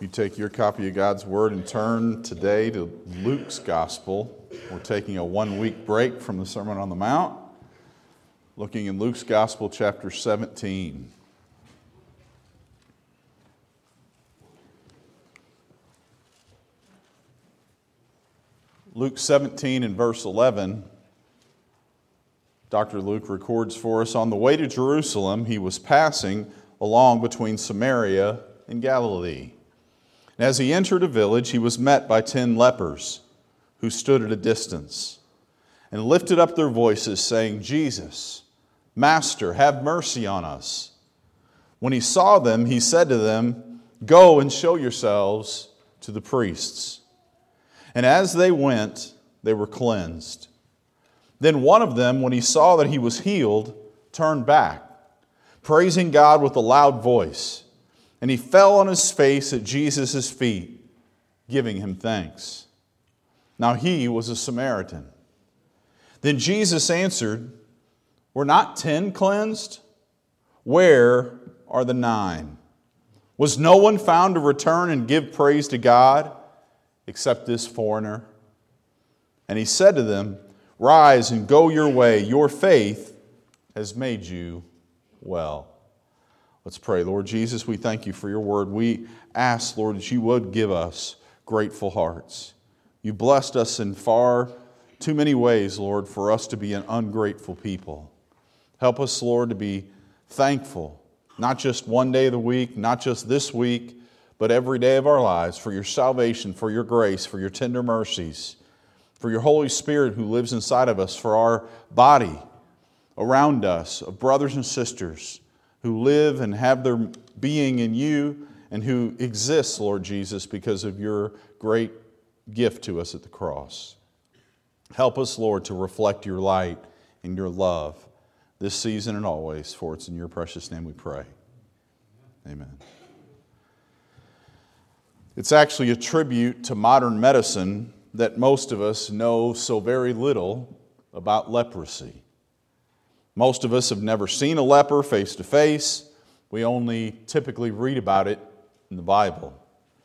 You take your copy of God's Word and turn today to Luke's Gospel. We're taking a 1-week break from the Sermon on the Mount, looking in Luke's Gospel, chapter 17. Luke 17 and verse 11, Dr. Luke records for us, on the way to Jerusalem, he was passing along between Samaria and Galilee. And as he entered a village, he was met by 10 lepers who stood at a distance and lifted up their voices, saying, Jesus, Master, have mercy on us. When he saw them, he said to them, Go and show yourselves to the priests. And as they went, they were cleansed. Then one of them, when he saw that he was healed, turned back, praising God with a loud voice. And he fell on his face at Jesus' feet, giving him thanks. Now he was a Samaritan. Then Jesus answered, Were not 10 cleansed? Where are the 9? Was no one found to return and give praise to God, except this foreigner? And he said to them, Rise and go your way. Your faith has made you well. Let's pray. Lord Jesus, we thank you for your word. We ask, Lord, that you would give us grateful hearts. You blessed us in far too many ways, Lord, for us to be an ungrateful people. Help us, Lord, to be thankful, not just one day of the week, not just this week, but every day of our lives, for your salvation, for your grace, for your tender mercies, for your Holy Spirit who lives inside of us, for our body around us of brothers and sisters who live and have their being in you and who exist, Lord Jesus, because of your great gift to us at the cross. Help us, Lord, to reflect your light and your love this season and always, for it's in your precious name we pray. Amen. It's actually a tribute to modern medicine that most of us know so very little about leprosy. Most of us have never seen a leper face to face. We only typically read about it in the Bible.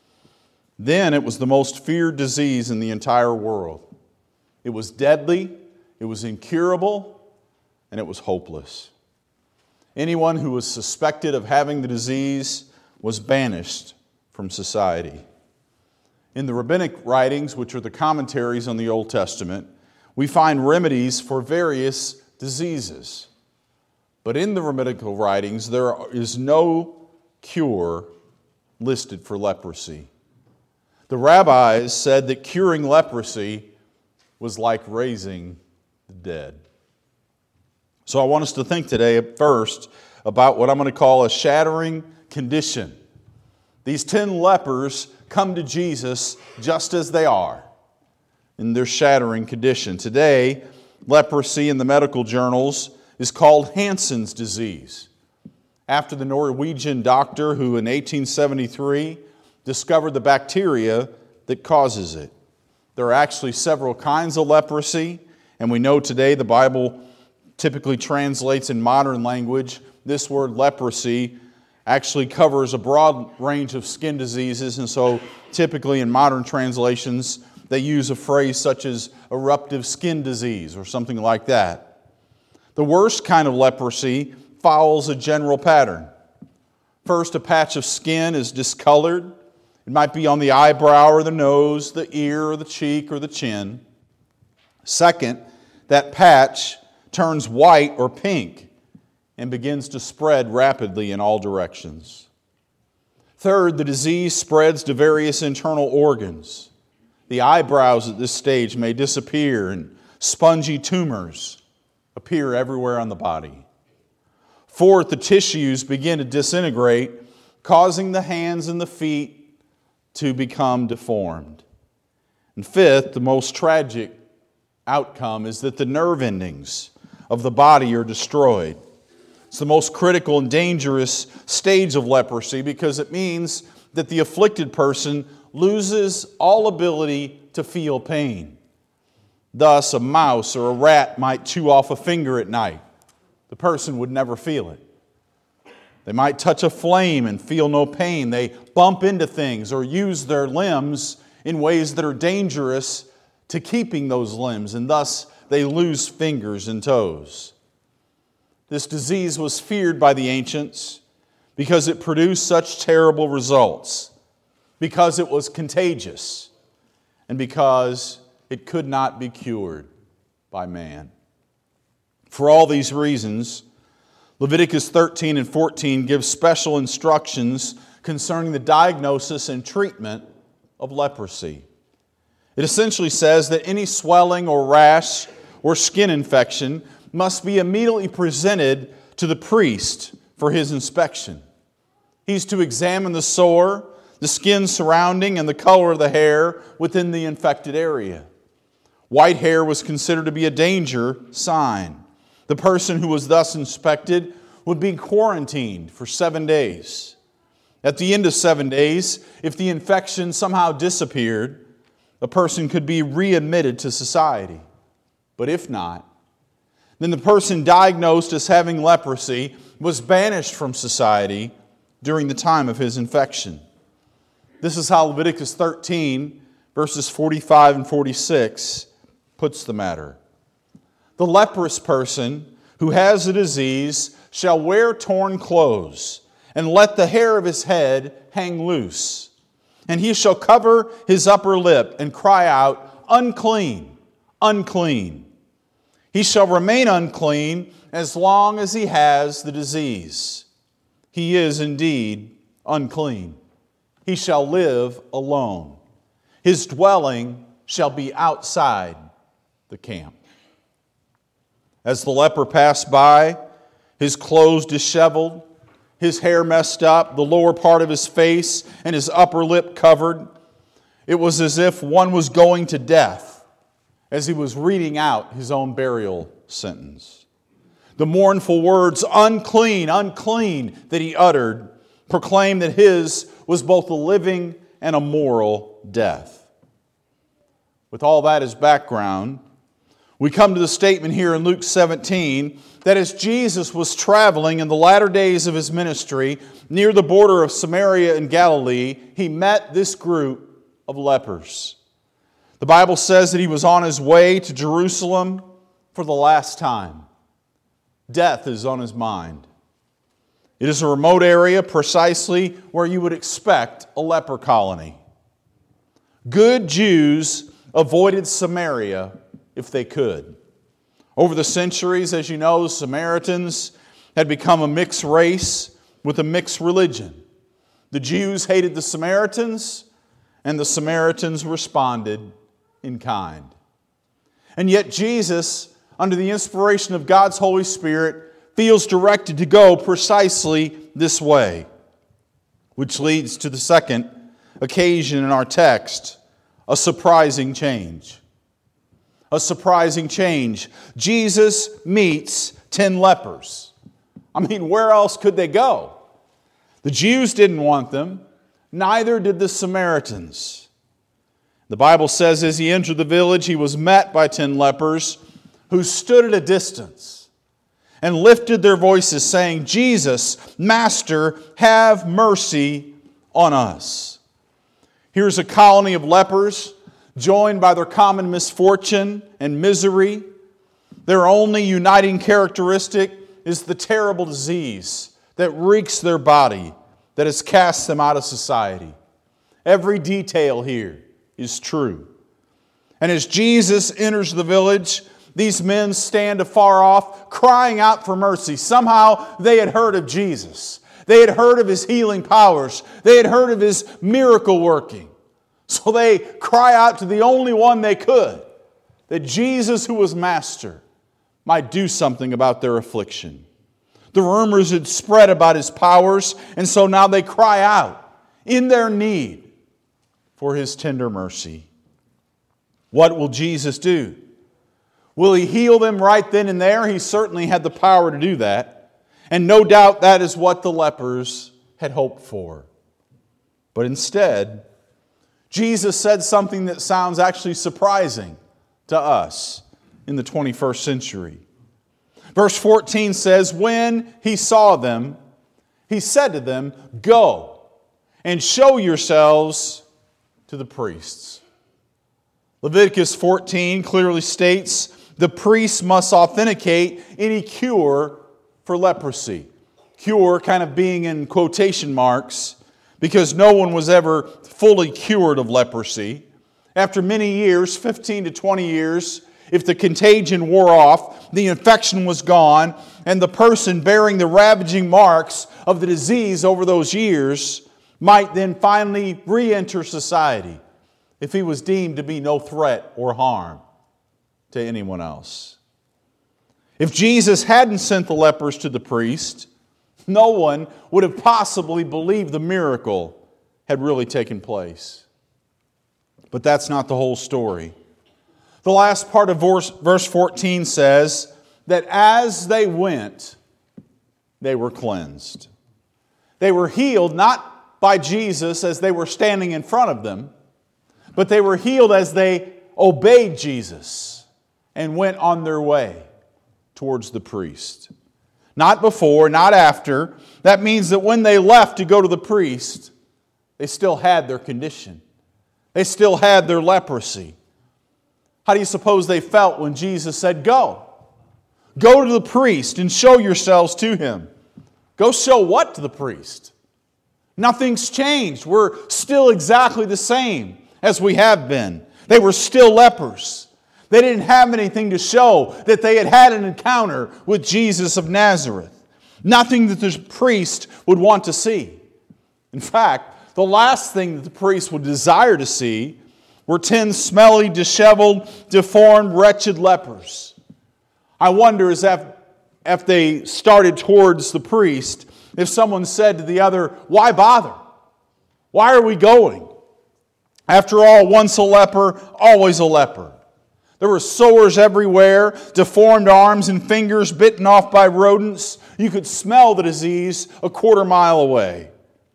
Then it was the most feared disease in the entire world. It was deadly, it was incurable, and it was hopeless. Anyone who was suspected of having the disease was banished from society. In the rabbinic writings, which are the commentaries on the Old Testament, we find remedies for various diseases. But in the rabbinical writings, there is no cure listed for leprosy. The rabbis said that curing leprosy was like raising the dead. So I want us to think today first about what I'm going to call a shattering condition. These 10 lepers come to Jesus just as they are in their shattering condition. Today, leprosy in the medical journals is called Hansen's disease, after the Norwegian doctor who in 1873 discovered the bacteria that causes it. There are actually several kinds of leprosy, and we know today the Bible typically translates in modern language. This word leprosy actually covers a broad range of skin diseases, and so typically in modern translations they use a phrase such as eruptive skin disease or something like that. The worst kind of leprosy follows a general pattern. First, a patch of skin is discolored. It might be on the eyebrow or the nose, the ear or the cheek or the chin. Second, that patch turns white or pink and begins to spread rapidly in all directions. Third, the disease spreads to various internal organs. The eyebrows at this stage may disappear and spongy tumors appear everywhere on the body. Fourth, the tissues begin to disintegrate, causing the hands and the feet to become deformed. And fifth, the most tragic outcome is that the nerve endings of the body are destroyed. It's the most critical and dangerous stage of leprosy because it means that the afflicted person loses all ability to feel pain. Thus, a mouse or a rat might chew off a finger at night. The person would never feel it. They might touch a flame and feel no pain. They bump into things or use their limbs in ways that are dangerous to keeping those limbs, and thus they lose fingers and toes. This disease was feared by the ancients because it produced such terrible results, because it was contagious, and because it could not be cured by man. For all these reasons, Leviticus 13 and 14 give special instructions concerning the diagnosis and treatment of leprosy. It essentially says that any swelling or rash or skin infection must be immediately presented to the priest for his inspection. He's to examine the sore, the skin surrounding, and the color of the hair within the infected area. White hair was considered to be a danger sign. The person who was thus inspected would be quarantined for 7 days. At the end of 7 days, if the infection somehow disappeared, a person could be readmitted to society. But if not, then the person diagnosed as having leprosy was banished from society during the time of his infection. This is how Leviticus 13, verses 45 and 46, puts the matter. The leprous person who has the disease shall wear torn clothes, and let the hair of his head hang loose. And he shall cover his upper lip and cry out, "Unclean, unclean." He shall remain unclean as long as he has the disease. He is indeed unclean. He shall live alone. His dwelling shall be outside the camp. As the leper passed by, his clothes disheveled, his hair messed up, the lower part of his face and his upper lip covered, it was as if one was going to death as he was reading out his own burial sentence. The mournful words, "Unclean, unclean," that he uttered, proclaimed that his was both a living and a moral death. With all that as background, we come to the statement here in Luke 17 that as Jesus was traveling in the latter days of his ministry near the border of Samaria and Galilee, he met this group of lepers. The Bible says that he was on his way to Jerusalem for the last time. Death is on his mind. It is a remote area precisely where you would expect a leper colony. Good Jews avoided Samaria if they could. Over the centuries, as you know, the Samaritans had become a mixed race with a mixed religion. The Jews hated the Samaritans, and the Samaritans responded in kind. And yet Jesus, under the inspiration of God's Holy Spirit, feels directed to go precisely this way, which leads to the second occasion in our text, a surprising change. A surprising change. Jesus meets 10 lepers. I mean, where else could they go? The Jews didn't want them, neither did the Samaritans. The Bible says as he entered the village, he was met by 10 lepers who stood at a distance and lifted their voices, saying, "Jesus, Master, have mercy on us." Here's a colony of lepers joined by their common misfortune and misery. Their only uniting characteristic is the terrible disease that reeks their body, that has cast them out of society. Every detail here is true. And as Jesus enters the village, these men stand afar off, crying out for mercy. Somehow they had heard of Jesus. They had heard of His healing powers. They had heard of His miracle working. So they cry out to the only one they could, that Jesus, who was Master, might do something about their affliction. The rumors had spread about His powers, and so now they cry out in their need for His tender mercy. What will Jesus do? Will He heal them right then and there? He certainly had the power to do that. And no doubt that is what the lepers had hoped for. But instead, Jesus said something that sounds actually surprising to us in the 21st century. Verse 14 says, "When He saw them, He said to them, "Go and show yourselves to the priests." Leviticus 14 clearly states the priest must authenticate any cure for leprosy. Cure kind of being in quotation marks, because no one was ever fully cured of leprosy. After many years, 15 to 20 years, if the contagion wore off, the infection was gone, and the person bearing the ravaging marks of the disease over those years might then finally re-enter society if he was deemed to be no threat or harm to anyone else. If Jesus hadn't sent the lepers to the priest, no one would have possibly believed the miracle had really taken place. But that's not the whole story. The last part of verse 14 says that as they went, they were cleansed. They were healed not by Jesus as they were standing in front of them, but they were healed as they obeyed Jesus and went on their way towards the priest. Not before, not after. That means that when they left to go to the priest, they still had their condition. They still had their leprosy. How do you suppose they felt when Jesus said, "Go"? Go to the priest and show yourselves to him. Go show what to the priest? Nothing's changed. We're still exactly the same as we have been. They were still lepers. They didn't have anything to show that they had had an encounter with Jesus of Nazareth. Nothing that the priest would want to see. In fact, the last thing that the priest would desire to see were 10 smelly, disheveled, deformed, wretched lepers. I wonder as if they started towards the priest, if someone said to the other, "Why bother? Why are we going? After all, once a leper, always a leper." There were sores everywhere, deformed arms and fingers bitten off by rodents. You could smell the disease a quarter mile away.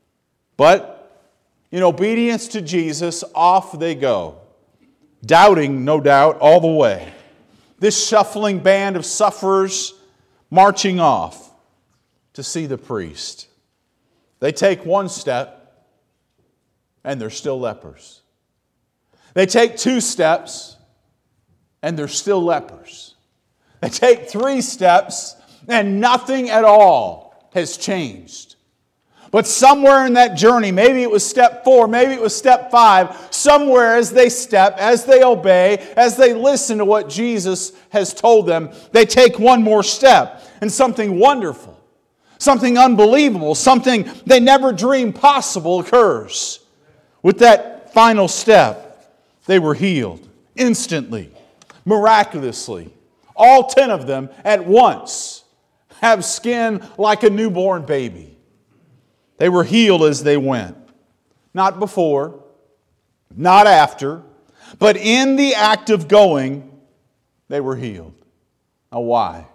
But in obedience to Jesus, off they go, doubting, no doubt, all the way. This shuffling band of sufferers marching off to see the priest. They take one step, and they're still lepers. They take 2 steps, and they're still lepers. They take 3 steps, and nothing at all has changed. But somewhere in that journey, maybe it was step 4, maybe it was step 5, somewhere as they step, as they obey, as they listen to what Jesus has told them, they take one more step, and something wonderful, something unbelievable, something they never dreamed possible occurs. With that final step, they were healed instantly, miraculously. All 10 of them at once have skin like a newborn baby. They were healed as they went. Not before, not after, but in the act of going, they were healed. Now why?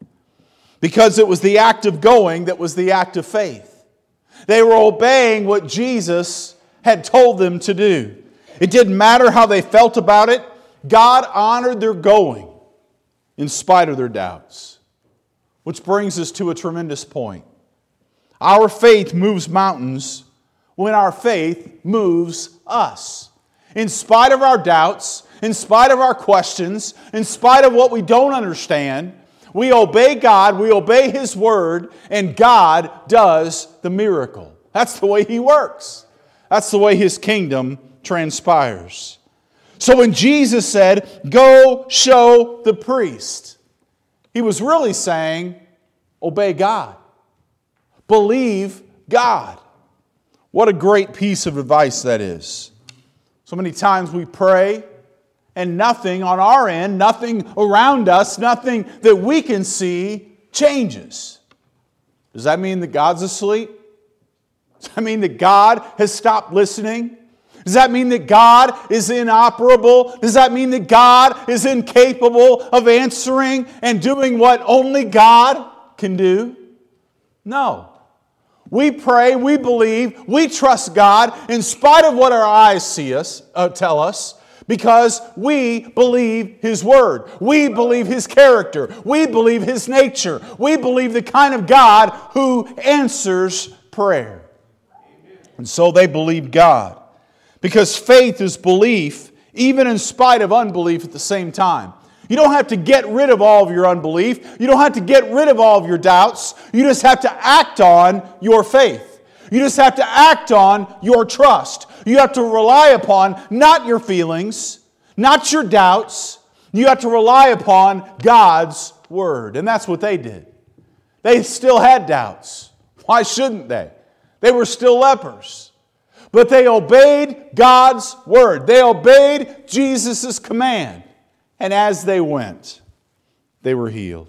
Because it was the act of going that was the act of faith. They were obeying what Jesus had told them to do. It didn't matter how they felt about it. God honored their going in spite of their doubts. Which brings us to a tremendous point. Our faith moves mountains when our faith moves us. In spite of our doubts, in spite of our questions, in spite of what we don't understand, we obey God, we obey His Word, and God does the miracle. That's the way He works. That's the way His kingdom transpires. So when Jesus said, "Go show the priest," He was really saying, obey God. Believe God. What a great piece of advice that is. So many times we pray and nothing on our end, nothing around us, nothing that we can see changes. Does that mean that God's asleep? Does that mean that God has stopped listening? Does that mean that God is inoperable? Does that mean that God is incapable of answering and doing what only God can do? No. We pray, we believe, we trust God in spite of what our eyes tell us, Because we believe His Word. We believe His character. We believe His nature. We believe the kind of God who answers prayer. And so they believed God. Because faith is belief, even in spite of unbelief at the same time. You don't have to get rid of all of your unbelief. You don't have to get rid of all of your doubts. You just have to act on your faith. You just have to act on your trust. You have to rely upon not your feelings, not your doubts. You have to rely upon God's Word. And that's what they did. They still had doubts. Why shouldn't they? They were still lepers. But they obeyed God's Word. They obeyed Jesus' command. And as they went, they were healed.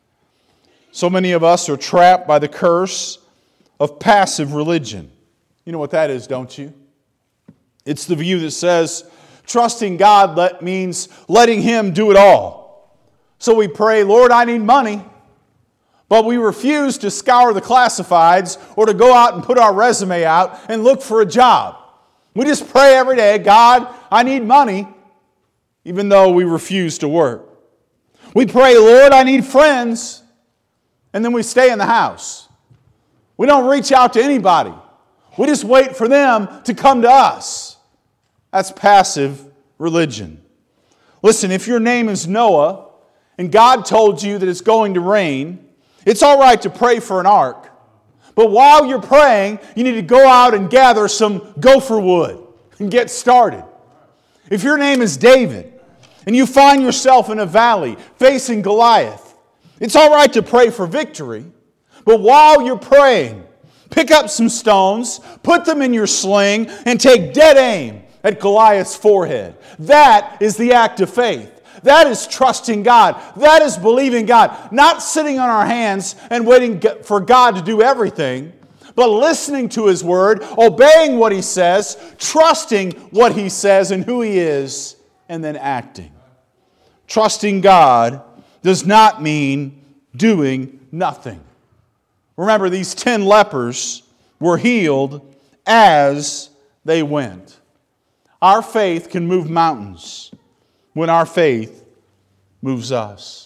So many of us are trapped by the curse of passive religion. You know what that is, don't you? It's the view that says trusting God means letting Him do it all. So we pray, Lord, I need money. But we refuse to scour the classifieds or to go out and put our resume out and look for a job. We just pray every day, God, I need money, even though we refuse to work. We pray, Lord, I need friends, and then we stay in the house. We don't reach out to anybody. We just wait for them to come to us. That's passive religion. Listen, if your name is Noah, and God told you that it's going to rain, it's all right to pray for an ark. But while you're praying, you need to go out and gather some gopher wood and get started. If your name is David and you find yourself in a valley facing Goliath, it's all right to pray for victory. But while you're praying, pick up some stones, put them in your sling, and take dead aim at Goliath's forehead. That is the act of faith. That is trusting God. That is believing God. Not sitting on our hands and waiting for God to do everything, but listening to His Word, obeying what He says, trusting what He says and who He is, and then acting. Trusting God does not mean doing nothing. Remember, these 10 lepers were healed as they went. Our faith can move mountains when our faith moves us.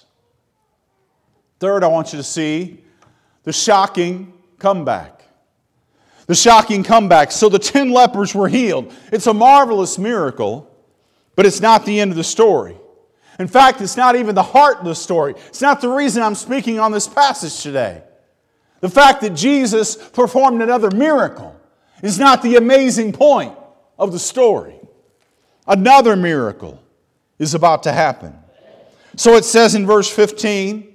Third, I want you to see the shocking comeback. The shocking comeback. So the 10 lepers were healed. It's a marvelous miracle, but it's not the end of the story. In fact, it's not even the heart of the story. It's not the reason I'm speaking on this passage today. The fact that Jesus performed another miracle is not the amazing point of the story. Another miracle is about to happen. So it says in verse 15,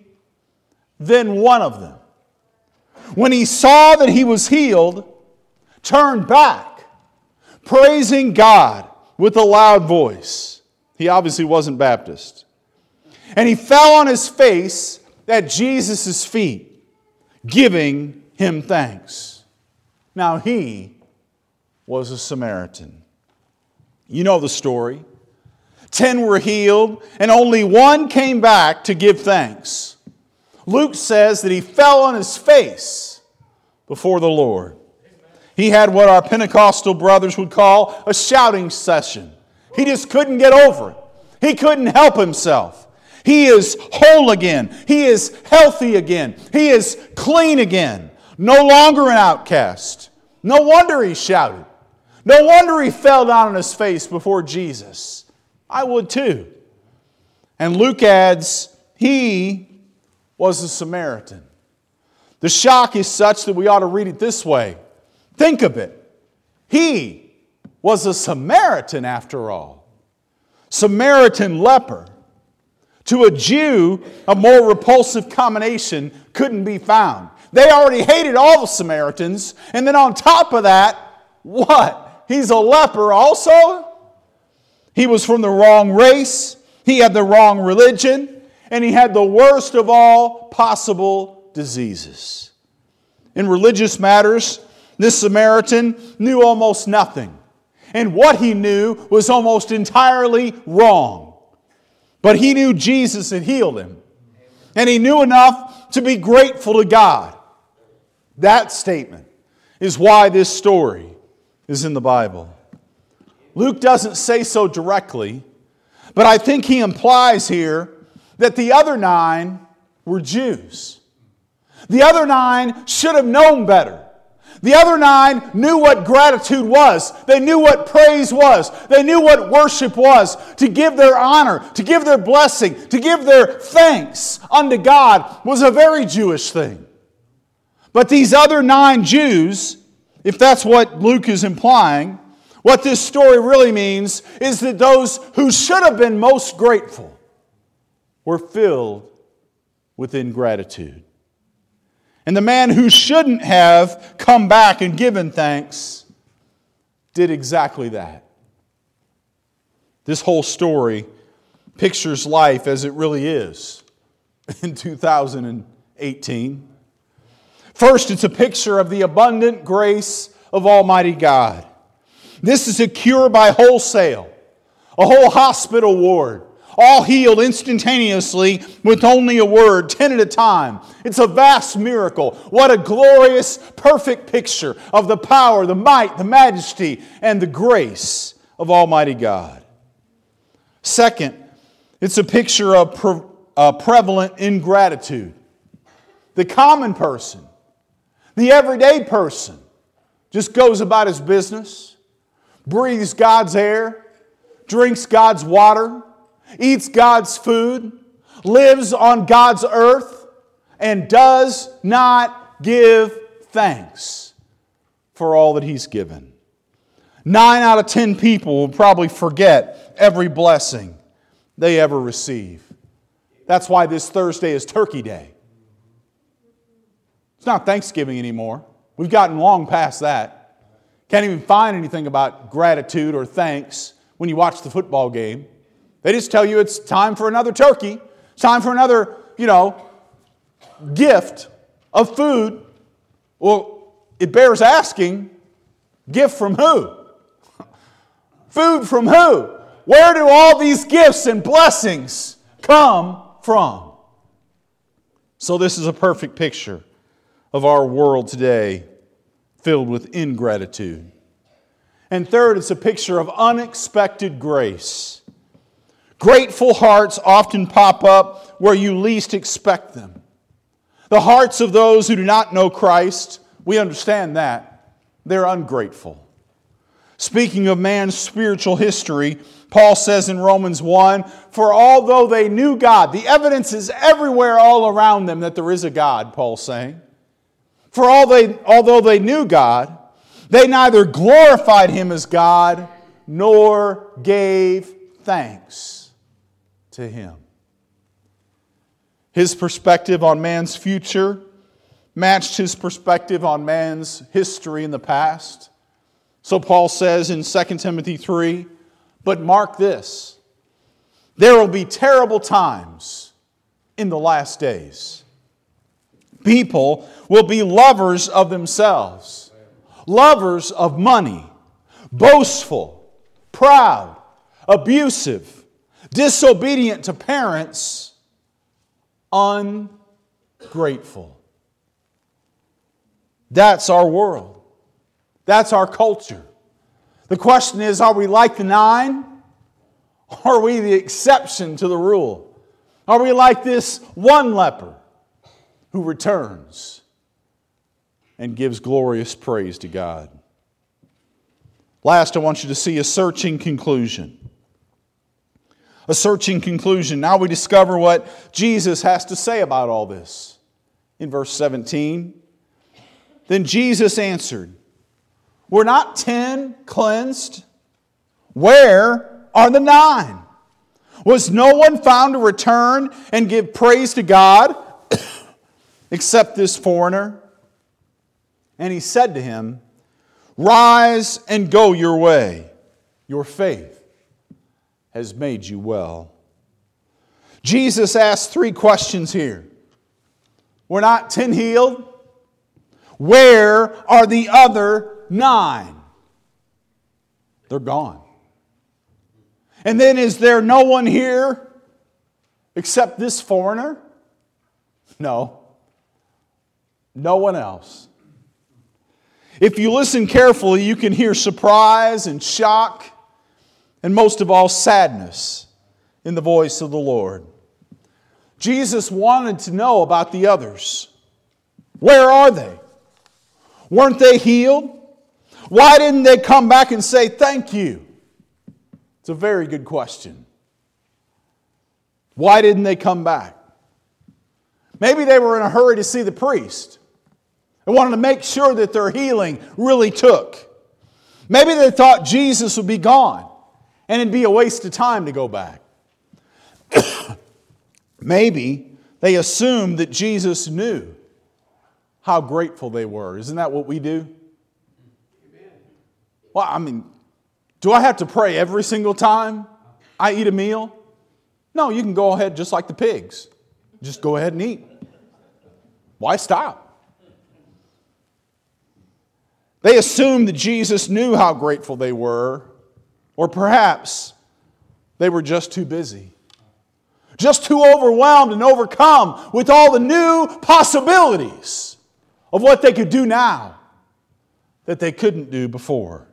then one of them, when he saw that he was healed, turned back, praising God with a loud voice. He obviously wasn't Baptist. And he fell on his face at Jesus' feet, giving Him thanks. Now he was a Samaritan. You know the story. 10 were healed, and only one came back to give thanks. Luke says that he fell on his face before the Lord. He had what our Pentecostal brothers would call a shouting session. He just couldn't get over it. He couldn't help himself. He is whole again. He is healthy again. He is clean again. No longer an outcast. No wonder he shouted. No wonder he fell down on his face before Jesus. I would too. And Luke adds, he was a Samaritan. The shock is such that we ought to read it this way. Think of it. He was a Samaritan after all. Samaritan leper. To a Jew, a more repulsive combination couldn't be found. They already hated all the Samaritans, and then on top of that, what? He's a leper also? He was from the wrong race, he had the wrong religion, and he had the worst of all possible diseases. In religious matters, this Samaritan knew almost nothing. And what he knew was almost entirely wrong. But he knew Jesus had healed him. And he knew enough to be grateful to God. That statement is why this story is in the Bible. Luke doesn't say so directly, but I think he implies here that the other 9 were Jews. The other 9 should have known better. The other 9 knew what gratitude was. They knew what praise was. They knew what worship was. To give their honor, to give their blessing, to give their thanks unto God was a very Jewish thing. But these other 9 Jews, if that's what Luke is implying, what this story really means is that those who should have been most grateful were filled with ingratitude. And the man who shouldn't have come back and given thanks did exactly that. This whole story pictures life as it really is in 2018. First, it's a picture of the abundant grace of Almighty God. This is a cure by wholesale, a whole hospital ward, all healed instantaneously with only a word, 10 at a time. It's a vast miracle. What a glorious, perfect picture of the power, the might, the majesty, and the grace of Almighty God. Second, it's a picture of prevalent ingratitude. The common person, the everyday person, just goes about his business, breathes God's air, drinks God's water, eats God's food, lives on God's earth, and does not give thanks for all that He's given. 9 out of 10 people will probably forget every blessing they ever receive. That's why this Thursday is Turkey Day. It's not Thanksgiving anymore. We've gotten long past that. Can't even find anything about gratitude or thanks when you watch the football game. They just tell you it's time for another turkey. It's time for another, gift of food. Well, it bears asking, gift from who? Food from who? Where do all these gifts and blessings come from? So this is a perfect picture of our world today filled with ingratitude. And third, it's a picture of unexpected grace. Grateful hearts often pop up where you least expect them. The hearts of those who do not know Christ, we understand that. They're ungrateful. Speaking of man's spiritual history, Paul says in Romans 1, for although they knew God, the evidence is everywhere all around them that there is a God, Paul's saying. For although they knew God, they neither glorified Him as God nor gave thanks to Him. His perspective on man's future matched his perspective on man's history in the past. So Paul says in 2 Timothy 3, but mark this, there will be terrible times in the last days. People will be lovers of themselves, lovers of money, boastful, proud, abusive, disobedient to parents, ungrateful. That's our world. That's our culture. The question is, are we like the 9? Or are we the exception to the rule? Are we like this one leper who returns and gives glorious praise to God? Last, I want you to see a searching conclusion. A searching conclusion. Now we discover what Jesus has to say about all this. In verse 17, then Jesus answered, were not 10 cleansed? Where are the 9? Was no one found to return and give praise to God except this foreigner? And He said to him, rise and go your way. Your faith has made you well. Jesus asked 3 questions here. Were not 10 healed? Where are the other 9? They're gone. And then, is there no one here except this foreigner? No. No one else. If you listen carefully, you can hear surprise and shock and most of all, sadness in the voice of the Lord. Jesus wanted to know about the others. Where are they? Weren't they healed? Why didn't they come back and say, "Thank you"? It's a very good question. Why didn't they come back? Maybe they were in a hurry to see the priest. They wanted to make sure that their healing really took. Maybe they thought Jesus would be gone and it'd be a waste of time to go back. Maybe they assumed that Jesus knew how grateful they were. Isn't that what we do? Well, I mean, do I have to pray every single time I eat a meal? No, you can go ahead just like the pigs. Just go ahead and eat. Why stop? They assumed that Jesus knew how grateful they were, or perhaps they were just too busy. Just too overwhelmed and overcome with all the new possibilities of what they could do now that they couldn't do before.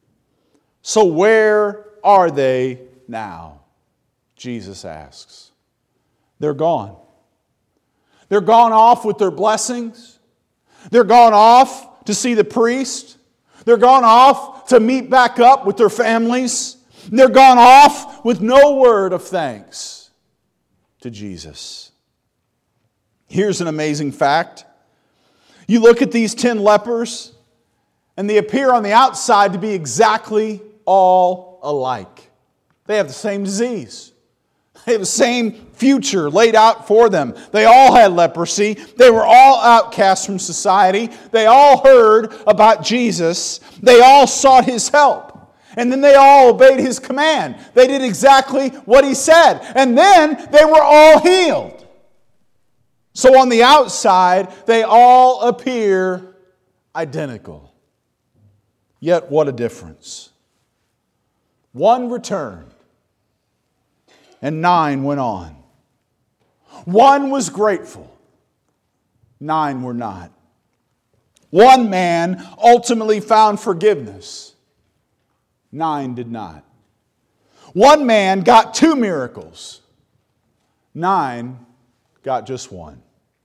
So where are they now? Jesus asks. They're gone. They're gone off with their blessings. They're gone off to see the priest. They're gone off to meet back up with their families. They're gone off with no word of thanks to Jesus. Here's an amazing fact. You look at these 10 lepers, and they appear on the outside to be exactly all alike. They have the same disease. They have the same future laid out for them. They all had leprosy. They were all outcasts from society. They all heard about Jesus. They all sought His help. And then they all obeyed His command. They did exactly what He said. And then they were all healed. So on the outside, they all appear identical. Yet what a difference. One returned, and 9 went on. One was grateful, 9 were not. One man ultimately found forgiveness, 9 did not. One man got 2 miracles, 9 got just 1.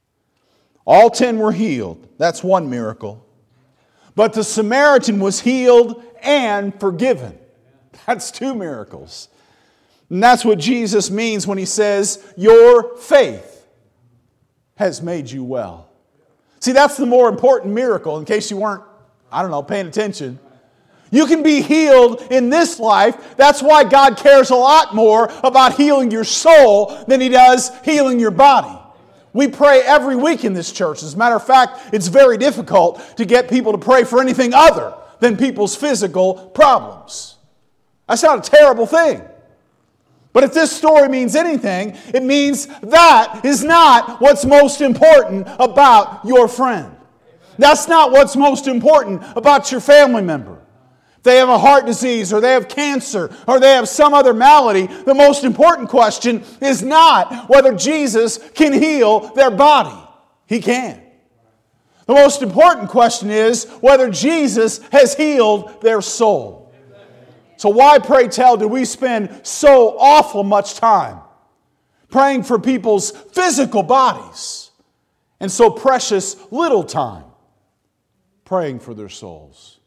All 10 were healed. That's 1 miracle. But the Samaritan was healed and forgiven. That's 2 miracles. And that's what Jesus means when He says, "Your faith has made you well." See, that's the more important miracle, in case you weren't, paying attention. You can be healed in this life. That's why God cares a lot more about healing your soul than He does healing your body. We pray every week in this church. As a matter of fact, it's very difficult to get people to pray for anything other than people's physical problems. That's not a terrible thing. But if this story means anything, it means that is not what's most important about your friend. That's not what's most important about your family member. If they have a heart disease, or they have cancer, or they have some other malady, the most important question is not whether Jesus can heal their body. He can. The most important question is whether Jesus has healed their soul. So why, pray tell, do we spend so awful much time praying for people's physical bodies and so precious little time praying for their souls?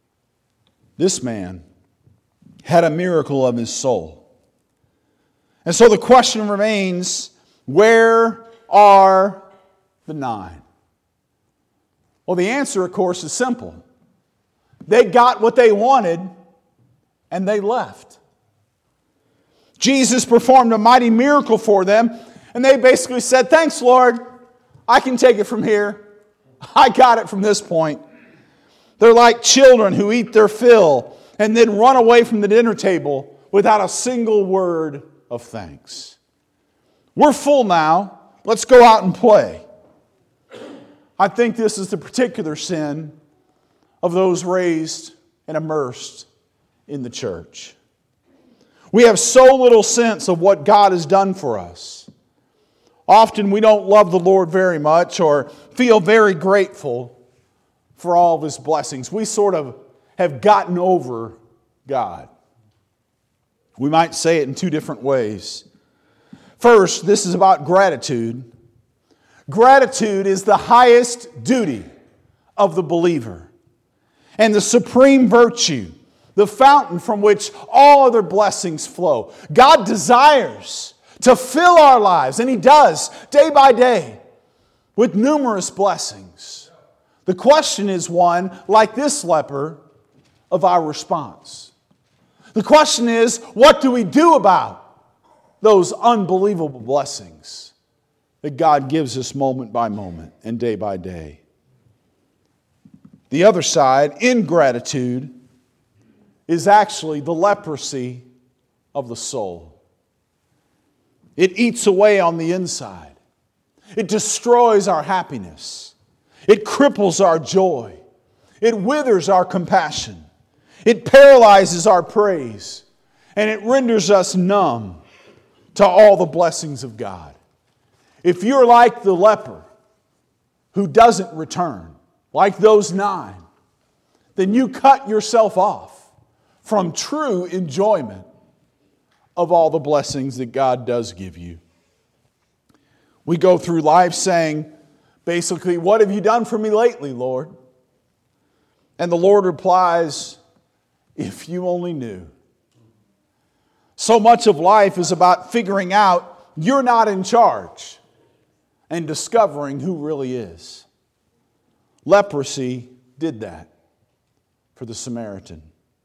This man had a miracle of his soul. And so the question remains, where are the 9? Well, the answer, of course, is simple. They got what they wanted, and they left. Jesus performed a mighty miracle for them, and they basically said, "Thanks, Lord. I can take it from here. I got it from this point." They're like children who eat their fill and then run away from the dinner table without a single word of thanks. We're full now. Let's go out and play. I think this is the particular sin of those raised and immersed in the church. We have so little sense of what God has done for us. Often we don't love the Lord very much or feel very grateful for all of His blessings. We sort of have gotten over God. We might say it in two different ways. First, this is about gratitude. Gratitude is the highest duty of the believer and the supreme virtue, the fountain from which all other blessings flow. God desires to fill our lives, and He does day by day, with numerous blessings. The question is one, like this leper, of our response. The question is, what do we do about those unbelievable blessings that God gives us moment by moment and day by day? The other side, ingratitude, is actually the leprosy of the soul. It eats away on the inside. It destroys our happiness. It cripples our joy. It withers our compassion. It paralyzes our praise. And it renders us numb to all the blessings of God. If you're like the leper who doesn't return, like those 9, then you cut yourself off from true enjoyment of all the blessings that God does give you. We go through life saying, basically, what have you done for me lately, Lord? And the Lord replies, if you only knew. So much of life is about figuring out you're not in charge and discovering who really is. Leprosy did that for the Samaritan.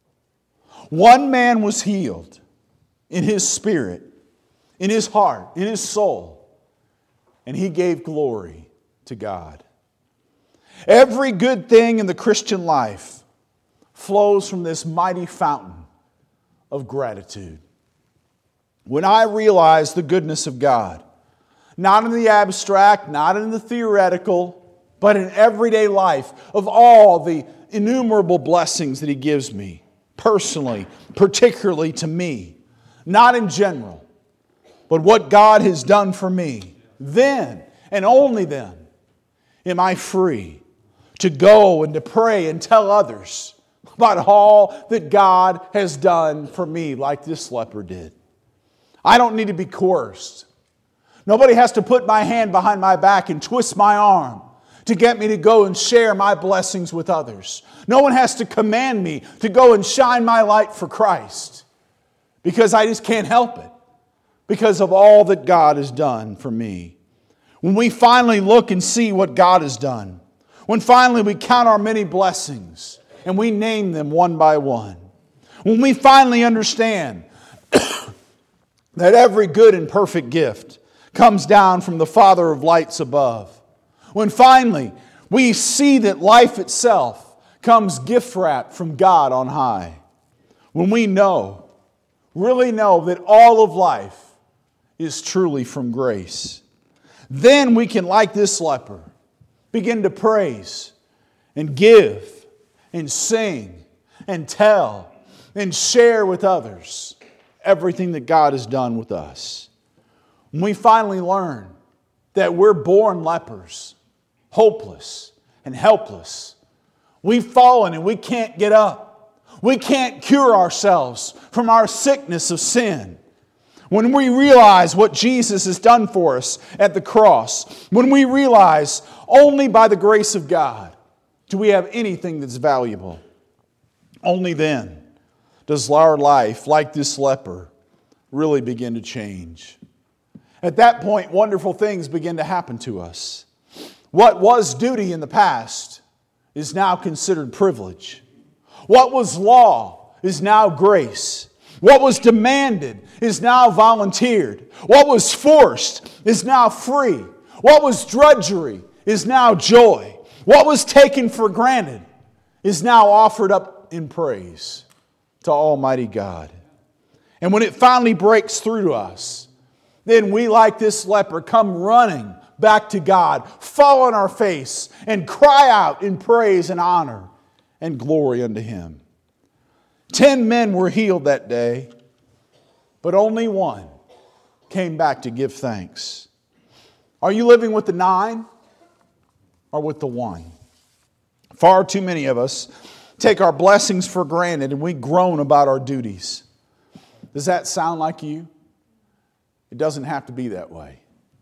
One man was healed in his spirit, in his heart, in his soul, and he gave glory to God. Every good thing in the Christian life flows from this mighty fountain of gratitude. When I realize the goodness of God, not in the abstract, not in the theoretical, but in everyday life, of all the innumerable blessings that He gives me, personally, particularly to me, not in general, but what God has done for me, then and only then am I free to go and to pray and tell others about all that God has done for me, like this leper did. I don't need to be coerced. Nobody has to put my hand behind my back and twist my arm to get me to go and share my blessings with others. No one has to command me to go and shine my light for Christ, because I just can't help it, because of all that God has done for me. When we finally look and see what God has done, when finally we count our many blessings and we name them one by one, when we finally understand that every good and perfect gift comes down from the Father of lights above, when finally we see that life itself comes gift wrapped from God on high, when we know, really know that all of life is truly from grace, then we can, like this leper, begin to praise and give and sing and tell and share with others everything that God has done with us. When we finally learn that we're born lepers, hopeless and helpless, we've fallen and we can't get up. We can't cure ourselves from our sickness of sin. When we realize what Jesus has done for us at the cross, when we realize only by the grace of God do we have anything that's valuable, only then does our life, like this leper, really begin to change. At that point, wonderful things begin to happen to us. What was duty in the past is now considered privilege. What was law is now grace. What was demanded is now volunteered. What was forced is now free. What was drudgery is now joy. What was taken for granted is now offered up in praise to Almighty God. And when it finally breaks through to us, then we, like this leper, come running back to God, fall on our face, and cry out in praise and honor and glory unto Him. 10 men were healed that day, but only one came back to give thanks. Are you living with the 9 or with the 1? Far too many of us take our blessings for granted and we groan about our duties. Does that sound like you? It doesn't have to be that way.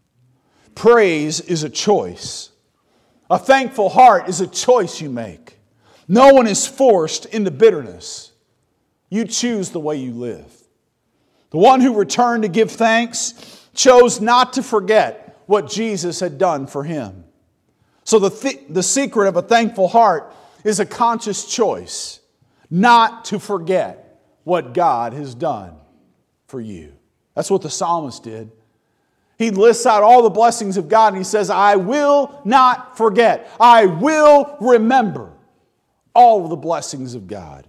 Praise is a choice. A thankful heart is a choice you make. No one is forced into bitterness. You choose the way you live. The one who returned to give thanks chose not to forget what Jesus had done for him. So the secret of a thankful heart is a conscious choice not to forget what God has done for you. That's what the psalmist did. He lists out all the blessings of God and he says, I will not forget. I will remember all of the blessings of God.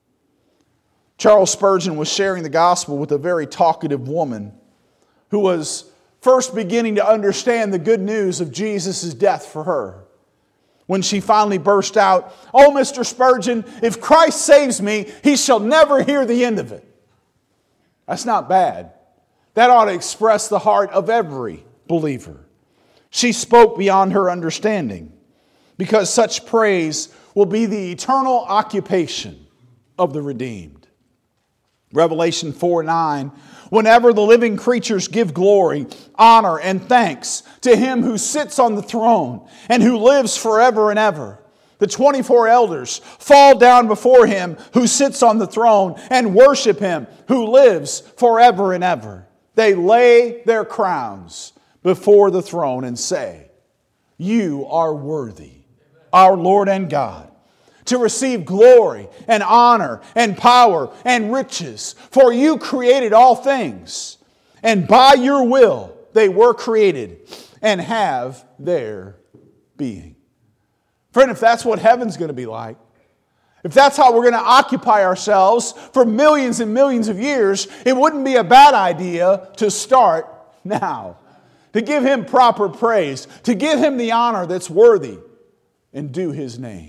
Charles Spurgeon was sharing the gospel with a very talkative woman who was first beginning to understand the good news of Jesus' death for her. When she finally burst out, "Oh, Mr. Spurgeon, if Christ saves me, He shall never hear the end of it." That's not bad. That ought to express the heart of every believer. She spoke beyond her understanding, because such praise will be the eternal occupation of the redeemed. Revelation 4:9, whenever the living creatures give glory, honor, and thanks to Him who sits on the throne and who lives forever and ever, the 24 elders fall down before Him who sits on the throne and worship Him who lives forever and ever. They lay their crowns before the throne and say, "You are worthy, our Lord and God, to receive glory and honor and power and riches. For you created all things, and by your will they were created and have their being." Friend, if that's what heaven's going to be like, if that's how we're going to occupy ourselves for millions and millions of years, it wouldn't be a bad idea to start now. To give Him proper praise, to give Him the honor that's worthy, and do His name.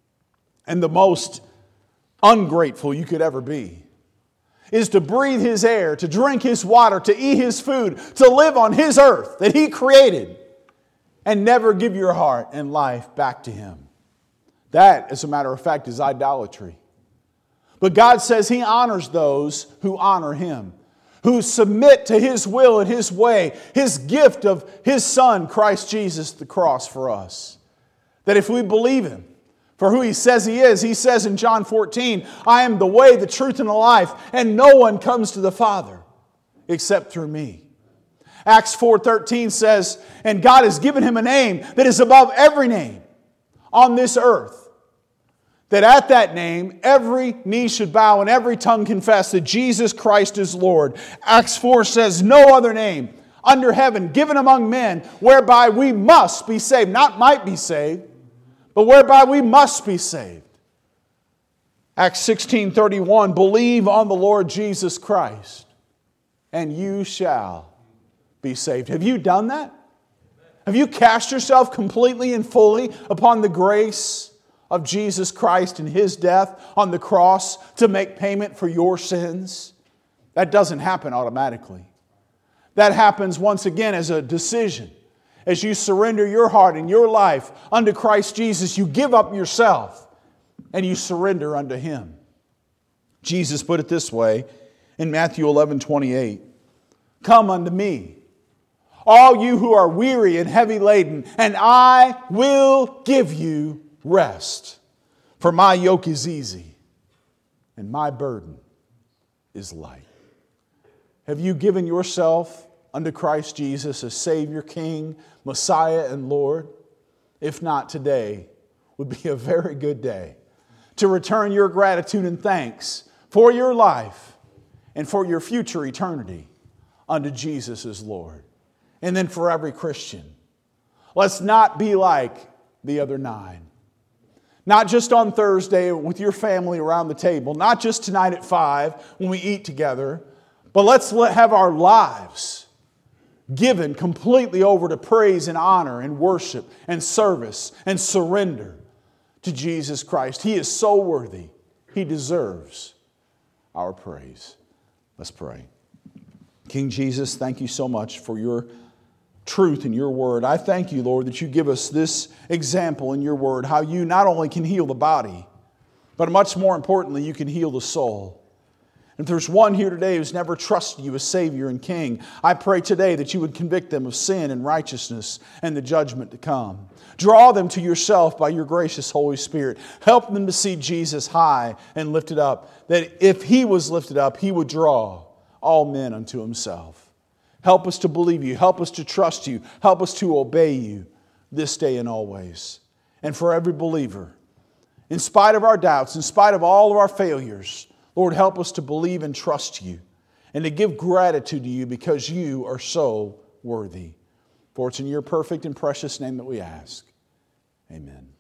And the most ungrateful you could ever be is to breathe His air, to drink His water, to eat His food, to live on His earth that He created, and never give your heart and life back to Him. That, as a matter of fact, is idolatry. But God says He honors those who honor Him, who submit to His will and His way, His gift of His Son, Christ Jesus, the cross for us. That if we believe Him for who He says He is, He says in John 14, "I am the way, the truth, and the life, and no one comes to the Father except through me." Acts 4:13 says, "And God has given Him a name that is above every name on this earth, that at that name every knee should bow and every tongue confess that Jesus Christ is Lord." Acts 4 says, "No other name under heaven given among men whereby we must be saved," not might be saved, but whereby we must be saved. Acts 16:31, "Believe on the Lord Jesus Christ, and you shall be saved." Have you done that? Have you cast yourself completely and fully upon the grace of Jesus Christ and His death on the cross to make payment for your sins? That doesn't happen automatically. That happens once again as a decision. As you surrender your heart and your life unto Christ Jesus, you give up yourself and you surrender unto Him. Jesus put it this way in Matthew 11:28. "Come unto me, all you who are weary and heavy laden, and I will give you rest. For my yoke is easy and my burden is light." Have you given yourself unto Christ Jesus as Savior, King, Messiah, and Lord? If not, today would be a very good day to return your gratitude and thanks for your life and for your future eternity unto Jesus as Lord. And then for every Christian, let's not be like the other 9. Not just on Thursday with your family around the table, not just tonight at 5 when we eat together, but let's have our lives given completely over to praise and honor and worship and service and surrender to Jesus Christ. He is so worthy. He deserves our praise. Let's pray. King Jesus, thank you so much for your truth in your word. I thank you, Lord, that you give us this example in your word, how you not only can heal the body, but much more importantly, you can heal the soul. If there's one here today who's never trusted you as Savior and King, I pray today that you would convict them of sin and righteousness and the judgment to come. Draw them to yourself by your gracious Holy Spirit. Help them to see Jesus high and lifted up, that if He was lifted up, He would draw all men unto Himself. Help us to believe you. Help us to trust you. Help us to obey you this day and always. And for every believer, in spite of our doubts, in spite of all of our failures, Lord, help us to believe and trust you and to give gratitude to you because you are so worthy. For it's in your perfect and precious name that we ask. Amen.